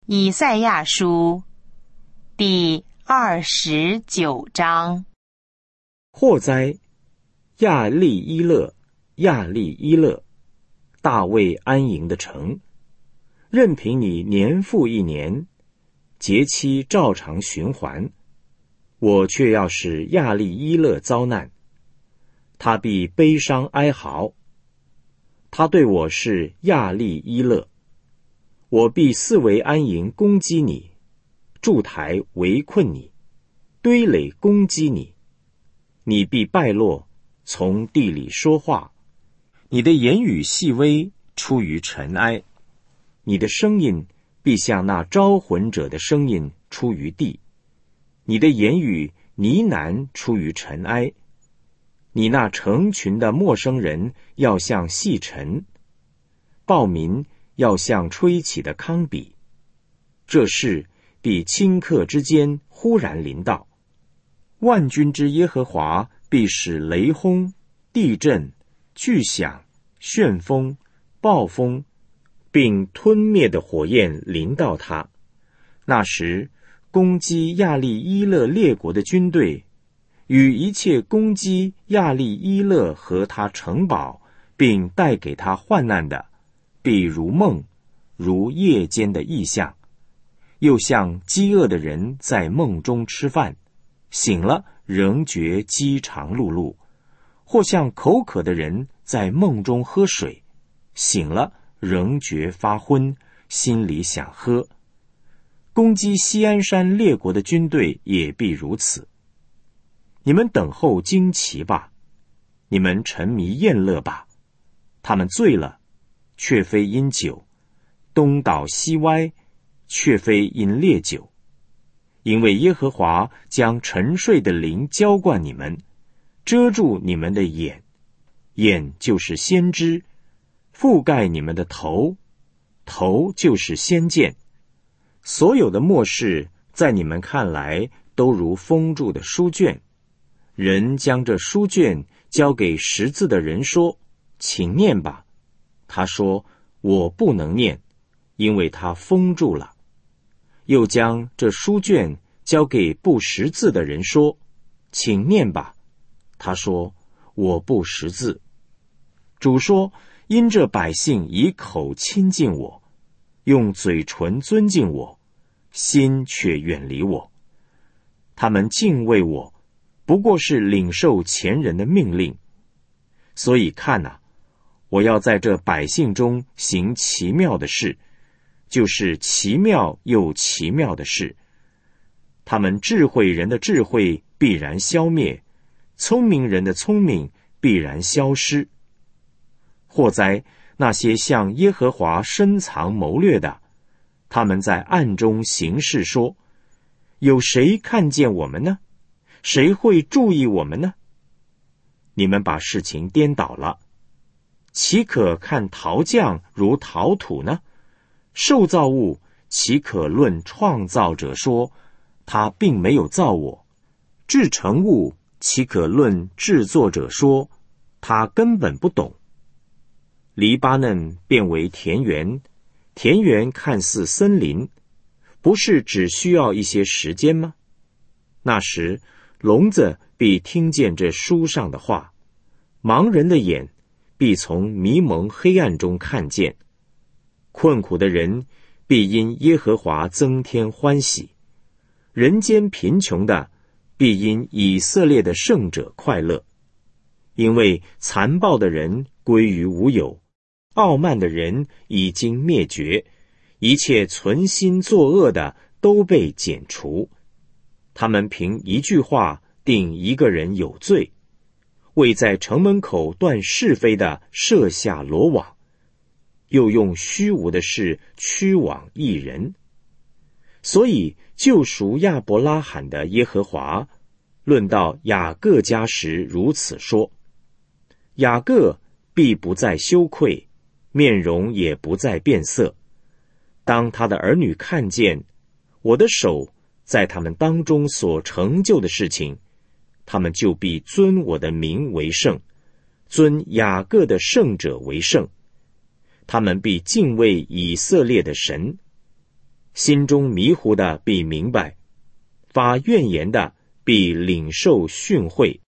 以赛亚书第29章。 祸哉！亚利伊勒，亚利伊勒，大卫安营的城，任凭你年复一年，节期照常循环，我却要使亚利伊勒遭难，他必悲伤哀嚎。他对我是亚利伊勒，我必四围安营攻击你，筑台围困你，堆垒攻击你，你必败落，从地里说话，你的言语细微，出于尘埃，你的声音必像那招魂者的声音出于地，你的言语呢喃出于尘埃，你那成群的陌生人要像细尘，暴民要像吹起的糠秕，这事必顷刻之间忽然临到。万军之耶和华必使雷轰、地震、巨响、旋风、暴风，并吞灭的火焰临到他。那时，攻击亚利伊勒列国的军队，与一切攻击亚利伊勒和他城堡，并带给他患难的，必如梦，如夜间的异象，又像饥饿的人在梦中吃饭，醒了仍觉饥肠辘辘，或像口渴的人在梦中喝水，醒了仍觉发昏，心里想喝。攻击锡安山列国的军队也必如此。你们等候惊奇吧，你们沉迷宴乐吧，他们醉了，却非因酒，东倒西歪，却非因烈酒，因为耶和华将沉睡的灵浇灌你们，遮住你们的眼，眼就是先知，覆盖你们的头，头就是先见。所有的末世在你们看来都如封住的书卷，人将这书卷交给识字的人说，请念吧。他说，我不能念，因为他封住了。又将这书卷交给不识字的人说，请念吧。他说，我不识字。主说，因这百姓以口亲近我，用嘴唇尊敬我，心却远离我。他们敬畏我，不过是领受前人的命令。所以看啊，我要在这百姓中行奇妙的事，就是奇妙又奇妙的事。他们智慧人的智慧必然消灭，聪明人的聪明必然消失。祸哉，那些向耶和华深藏谋略的，他们在暗中行事说，有谁看见我们呢？谁会注意我们呢？你们把事情颠倒了，岂可看陶匠如陶土呢？受造物岂可论创造者说，他并没有造我？制成物岂可论制作者说，他根本不懂？黎巴嫩变为田园，田园看似森林，不是只需要一些时间吗？那时，聋子必听见这书上的话，盲人的眼必从迷蒙黑暗中看见，困苦的人必因耶和华增添欢喜，人间贫穷的必因以色列的圣者快乐。因为残暴的人归于无有，傲慢的人已经灭绝，一切存心作恶的都被剪除。他们凭一句话定一个人有罪，为在城门口断是非的设下罗网，又用虚无的事驱往一人。所以救赎亚伯拉罕的耶和华论到雅各家时如此说，雅各必不再羞愧，面容也不再变色。当他的儿女看见我的手在他们当中所成就的事情，他们就必尊我的名为圣，尊雅各的圣者为圣。他们必敬畏以色列的神。 心中迷糊的必明白，发怨言的必领受训诲。